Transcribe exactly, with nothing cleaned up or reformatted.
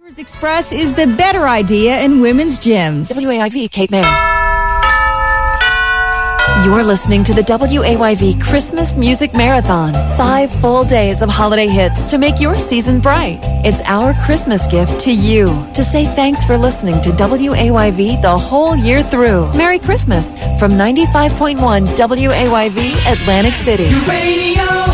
Express is the better idea in women's gyms. W A I V, Cape May. You're listening to the W A Y V Christmas Music Marathon. Five full days of holiday hits to make your season bright. It's our Christmas gift to you to say thanks for listening to W A Y V the whole year through. Merry Christmas from ninety-five point one W A Y V Atlantic City. Your radio.